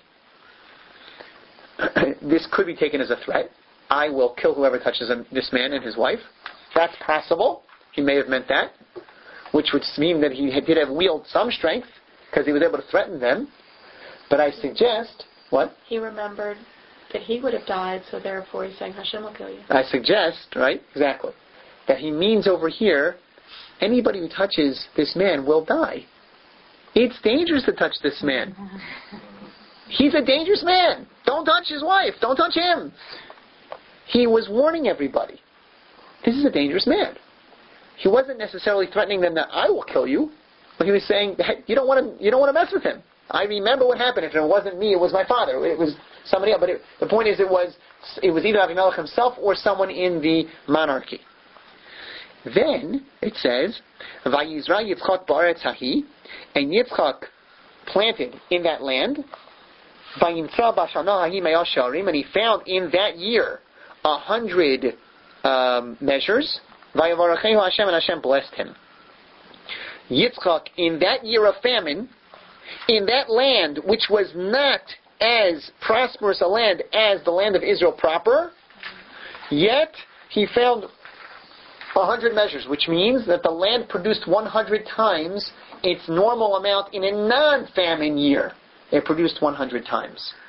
This could be taken as a threat. I will kill whoever touches this man and his wife. That's possible. He may have meant that, which would mean that he did have wielded some strength, because he was able to threaten them. But I suggest, what? He remembered that he would have died, so therefore he's saying, Hashem will kill you. I suggest, right, exactly, that he means over here, anybody who touches this man will die. It's dangerous to touch this man. He's a dangerous man. Don't touch his wife. Don't touch him. He was warning everybody. This is a dangerous man. He wasn't necessarily threatening them that I will kill you. But he was saying that you don't want to you don't want to mess with him. I remember what happened. If it wasn't me, it was my father. It was somebody else. But it, the point is, it was it was either Avimelech himself or someone in the monarchy. Then it says, "Vayizra Yitzchak ba'aretz hahi," and Yitzchak planted in that land. Vayimtra b'shana hahi me'al sharim, and he found in that year a hundred um, measures. Vayavarachehu Hashem, and Hashem blessed him. Yitzchak, in that year of famine, in that land which was not as prosperous a land as the land of Israel proper, yet he found a hundred measures, which means that the land produced one hundred times its normal amount in a non-famine year. It produced one hundred times.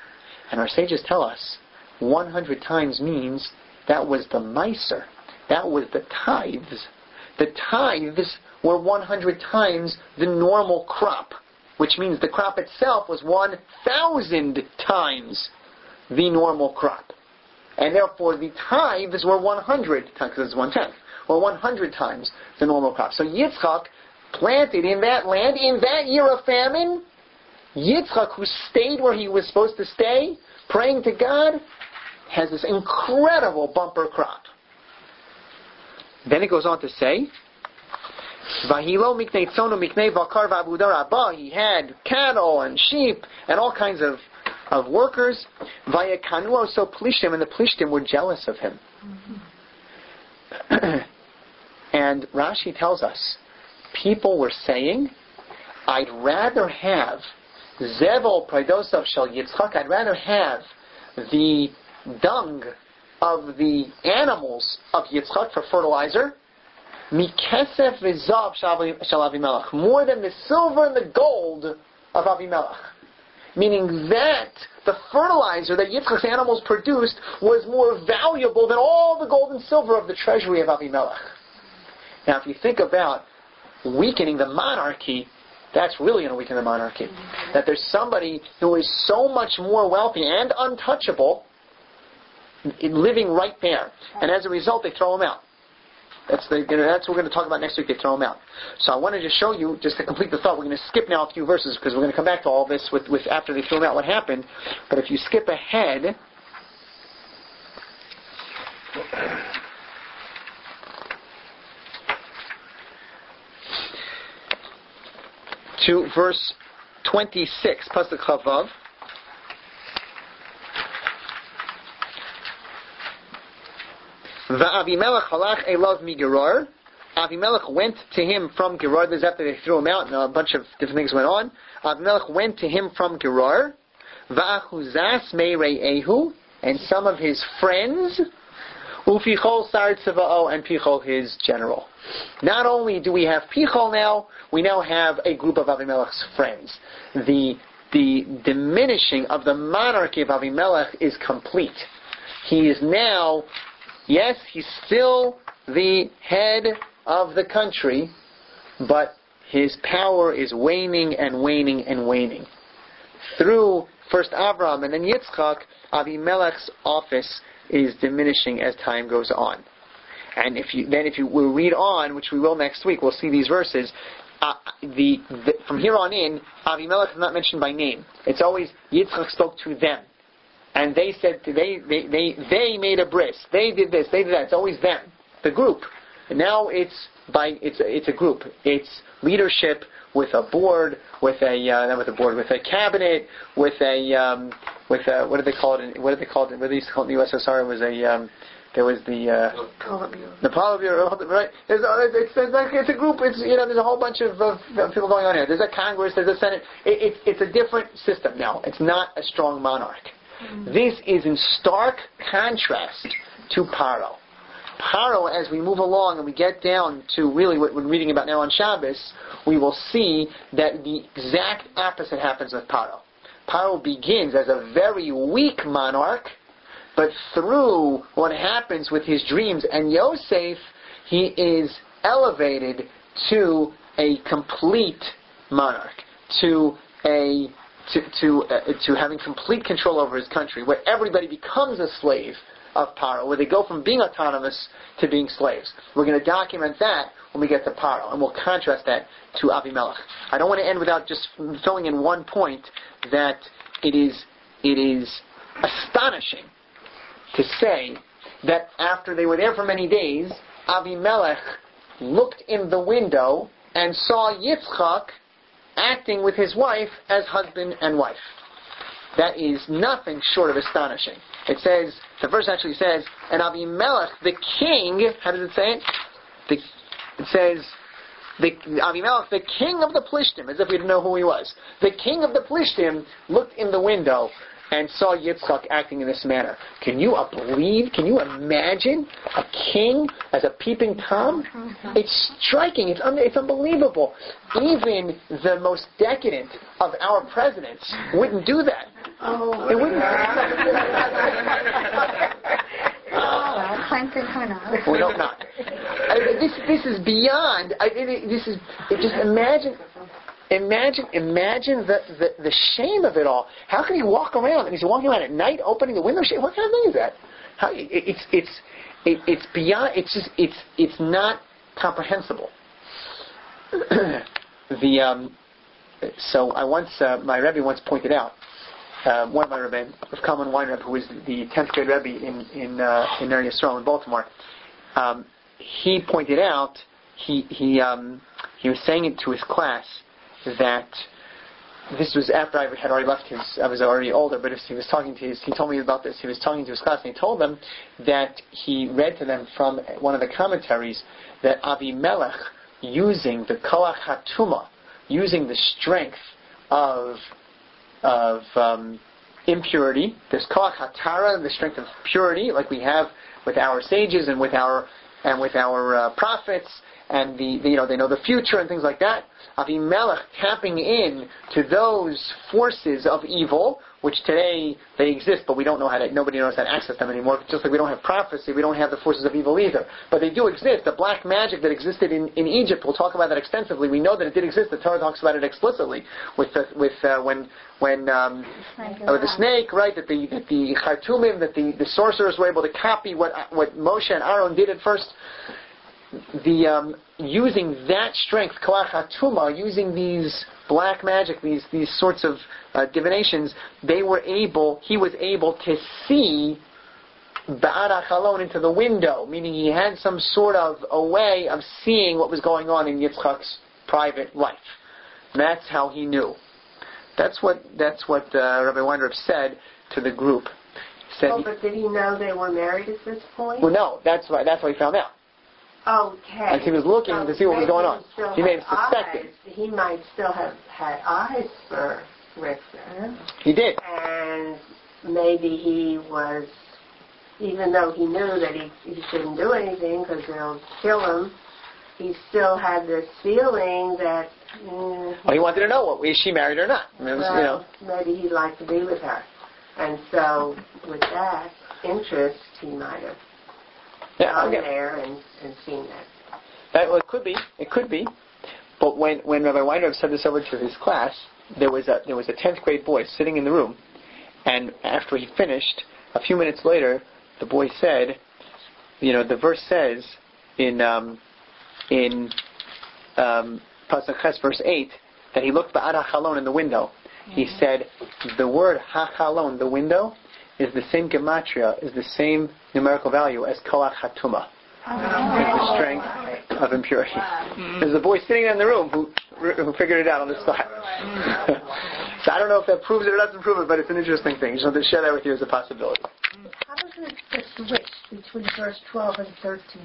And our sages tell us one hundred times means that was the meiser. That was the tithes. The tithes were one hundred times the normal crop, which means the crop itself was one thousand times the normal crop. And therefore the tithes were one hundred times, because it's one-tenth, or one hundred times the normal crop. So Yitzchak planted in that land, in that year of famine, Yitzchak, who stayed where he was supposed to stay, praying to God, has this incredible bumper crop. Then it goes on to say, Vahilo miknei tzonu miknei vakar v'abudar rabah. He had cattle and sheep and all kinds of, of workers. Vayekanu so plishtim, and the plishtim were jealous of him. Mm-hmm. And Rashi tells us, people were saying, I'd rather have Zevel Praidosav Shel Yitzchak, I'd rather have the dung of the animals of Yitzchak for fertilizer, Mikesef V'Zav Shel Avimelech, more than the silver and the gold of Avimelech. Meaning that the fertilizer that Yitzchak's animals produced was more valuable than all the gold and silver of the treasury of Avimelech. Now if you think about weakening the monarchy, that's really going to weaken the monarchy. That there's somebody who is so much more wealthy and untouchable living right there. And as a result, they throw him out. That's, the, that's what we're going to talk about next week. They throw him out. So I wanted to show you, just to complete the thought, we're going to skip now a few verses because we're going to come back to all this with, with after they throw him out what happened. But if you skip ahead to verse twenty-six, Pasuk Chavav. Va'avimelech halach elav mi Gerar. Avimelech went to him from Gerar. This is after they threw him out, and a bunch of different things went on. Avimelech went to him from Gerar. Va'achuzas meirei Ehu, and some of his friends. Ufichol sar tzava'o, and Pichol his general. Not only do we have Pichol now, we now have a group of Avimelech's friends. The the diminishing of the monarchy of Avimelech is complete. He is now, yes, he's still the head of the country, but his power is waning and waning and waning. Through first Avraham and then Yitzchak, Avimelech's office is diminishing as time goes on. And if you then if you will read on, which we will next week, we'll see these verses. Uh, the, the from here on in, Avimelech is not mentioned by name. It's always Yitzchak spoke to them, and they said they they they they made a bris. They did this. They did that. It's always them, the group. And now it's by it's it's a group. It's leadership with a board, with a uh, not with a board, with a cabinet, with a um, with a, what do they call it? In, what do they call it? What they used to call it in the U S S R? It was a um, there was the uh, the Politburo, right? There's a, it's, it's, like, it's a group. It's you know there's a whole bunch of, of people going on here. There's a Congress. There's a Senate. It, it, it's a different system now. It's not a strong monarch. Mm-hmm. This is in stark contrast to Paro. Paro, as we move along and we get down to really what we're reading about now on Shabbos, we will see that the exact opposite happens with Paro. Paro begins as a very weak monarch, but through what happens with his dreams and Yosef, he is elevated to a complete monarch, to a to to, uh, to having complete control over his country, where everybody becomes a slave of Paro, where they go from being autonomous to being slaves. We're going to document that when we get to Paro, and we'll contrast that to Avimelech. I don't want to end without just filling in one point that it is it is astonishing to say that after they were there for many days, Avimelech looked in the window and saw Yitzchak acting with his wife as husband and wife. That is nothing short of astonishing. It says, the verse actually says, and Avimelech, the king, how does it say it? The, it says, the, Avimelech, the king of the Plishtim, as if we didn't know who he was. The king of the Plishtim looked in the window and saw Yitzchak acting in this manner. Can you believe, can you imagine a king as a peeping Tom? It's striking, it's, un, it's unbelievable. Even the most decadent of our presidents wouldn't do that. Oh. It wouldn't. Well, Clinton, who knows? We don't not. I mean, this this is beyond. I, it, this is it just imagine, imagine, imagine the, the the shame of it all. How can he walk around? And he's walking around at night, opening the window. What kind of thing is that? How it, it's it's it, it's beyond. It's just it's it's not comprehensible. the um, so I once uh, my Rebbe once pointed out. Uh, one of my Rebbe, of Kalman Weinreb, who was the tenth grade Rebbe in in uh, in Ner Yisrael in Baltimore, um, he pointed out he he um, he was saying it to his class that this was after I had already left his. I was already older, but he was talking to his. He told me about this. He was talking to his class, and he told them that he read to them from one of the commentaries that Avimelech, using the Koach HaTuma, using the strength of of um, impurity. There's koach hatara, the strength of purity, like we have with our sages and with our and with our uh, prophets, and the, the you know they know the future and things like that. Avimelech tapping in to those forces of evil, which today they exist, but we don't know how to. Nobody knows how to access them anymore. Just like we don't have prophecy, we don't have the forces of evil either. But they do exist. The black magic that existed in, in Egypt, we'll talk about that extensively. We know that it did exist. The Torah talks about it explicitly with the, with uh, when when um, uh, with the snake, right? That the that the Khartoumim, that the, the sorcerers were able to copy what what Moshe and Aaron did at first. The um, using that strength, koach hatuma, using these black magic, these these sorts of uh, divinations, they were able. He was able to see ba'ara chalon into the window, meaning he had some sort of a way of seeing what was going on in Yitzchak's private life. And that's how he knew. That's what that's what uh, Rabbi Weinreb said to the group. He said, oh, but did he know they were married at this point? Well, no. That's why. That's why he found out. Okay. As he was looking so to see what was going on, he may have suspected. Eyes. He might still have had eyes for Rivka. He did. And maybe he was, even though he knew that he, he shouldn't do anything because they'll kill him, he still had this feeling that... Mm, well, he wanted to know, what, is she married or not? Well, you know. Maybe he'd like to be with her. And so, with that interest, he might have yeah, gone okay. there and, and seen that. That. Well, it could be. It could be. But when, when Rabbi Weinreb said this over to his class, there was a there was a tenth grade boy sitting in the room, and after he finished, a few minutes later, the boy said, you know, the verse says in um, in um, Pasuk Ches, verse eight, that he looked ba'ad hachalon in the window. Mm-hmm. He said, the word hachalon, the window, is the same gematria, is the same numerical value as koach hatuma. Oh. It's the strength of impurity. Wow. There's a boy sitting in the room who who figured it out on the spot. So I don't know if that proves it or doesn't prove it, but it's an interesting thing. Just wanted to share that with you as a possibility. How does it switch between verse twelve and thirteen?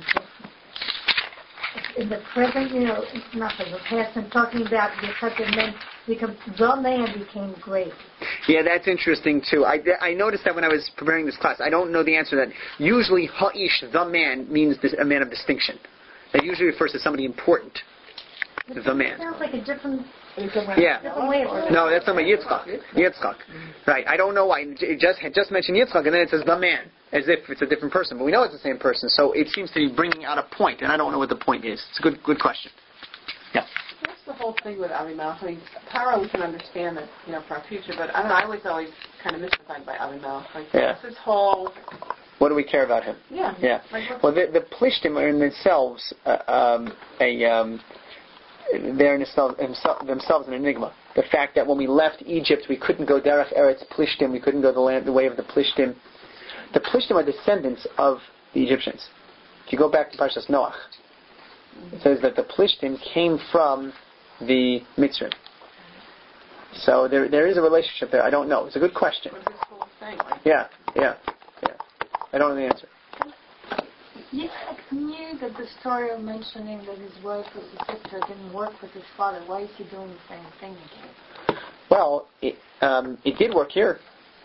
In the present, you know, it's nothing. The past, I'm talking about because the man become the man became great. Yeah, that's interesting too. I, I noticed that when I was preparing this class. I don't know the answer to that. Usually, ha'ish, the man, means this, a man of distinction. That usually refers to somebody important. It the man. Sounds like a different. Yeah. Different way of no, that's not my Yitzchak. Yitzchak. Right. I don't know why. It just it just mentioned Yitzchak, and then it says the man, as if it's a different person. But we know it's the same person. So it seems to be bringing out a point, and I don't know what the point is. It's a good good question. Yeah. That's the whole thing with Avimelech. I mean, Paro we can understand that, you know, for our future, but I don't know. I was always kind of mystified by Avimelech. Like, yeah. This whole. What do we care about him? Yeah. Yeah. Like, well, the, the Plishtim are in themselves uh, um, a. Um, they're in themselves, themselves an enigma. The fact that when we left Egypt, we couldn't go Derech Eretz Plishtim, we couldn't go the land, the way of the Plishtim. The Plishtim are descendants of the Egyptians. If you go back to Parshas Noach, it says that the Plishtim came from the Mitzrayim. So there, there is a relationship there. I don't know. It's a good question. Yeah, yeah, yeah. I don't know the answer. Yitzchak knew that the story of mentioning that his wife was a sister didn't work with his father. Why is he doing the same thing again? Well, it, um, it did work here.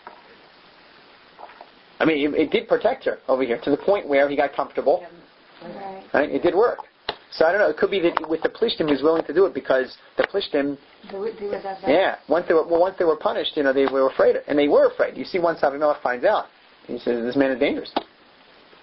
I mean, it, it did protect her over here to the point where he got comfortable. Right. Right? It did work. So I don't know. It could be that with the Plishtim, he was willing to do it because the Plishtim, Do, do it that yeah, once they were well, once they were punished, you know, they were afraid, and they were afraid. You see, once Avimelech finds out, he says, "This man is dangerous."